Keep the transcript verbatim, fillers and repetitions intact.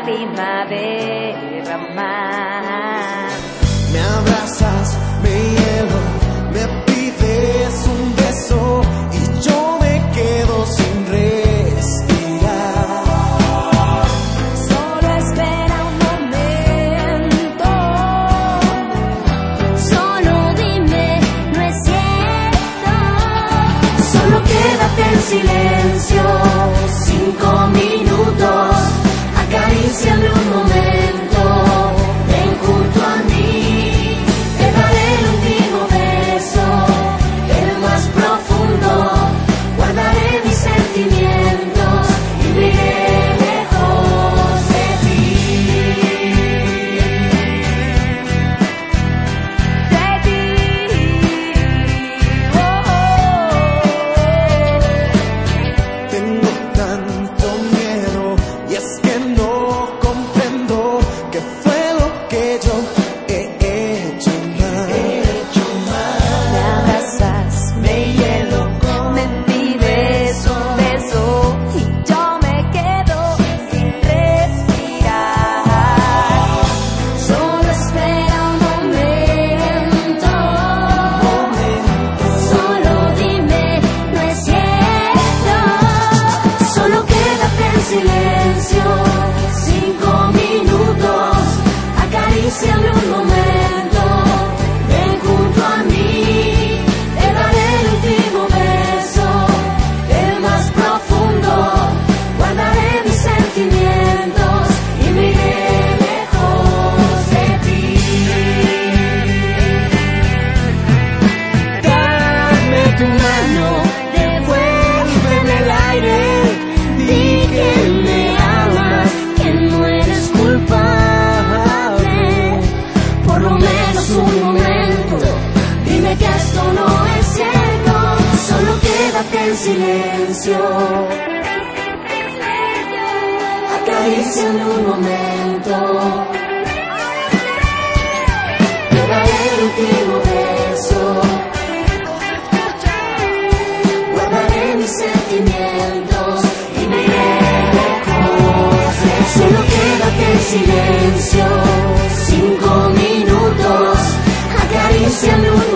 primavera más. Me abrazas, me hielo, me pides un beso y yo me quedo sin respirar. Solo espera un momento, solo dime, no es cierto. Solo quédate en silencio, cinco minutos, acaríciame un momento, ven junto a mí, te daré el último beso, el más profundo, guardaré mis sentimientos y me iré lejos de ti. De ti, oh, oh. Tengo tanto miedo y es que no comprendo qué fue lo que yo he hecho mal. Me abrazas, me hielo, me pides un beso y yo me quedo sin respirar. Solo espera un momento, solo dime, no es cierto. Solo quédate en silencio, cinco minutos, acaríciame un momento, ven junto a mí, te daré el último beso, el más profundo, guardaré mis sentimientos y me iré lejos de ti. Dame tu mano, Devuélveme el aire, di que me amas, que no eres culpable. Por lo menos un momento, dime que esto no es cierto. Solo quédate en silencio, acaríciame un momento, te daré el último beso, guardaré mis sentimientos y me iré lejos de ti. Solo quédate en silencio, cinco minutos, acaríciame un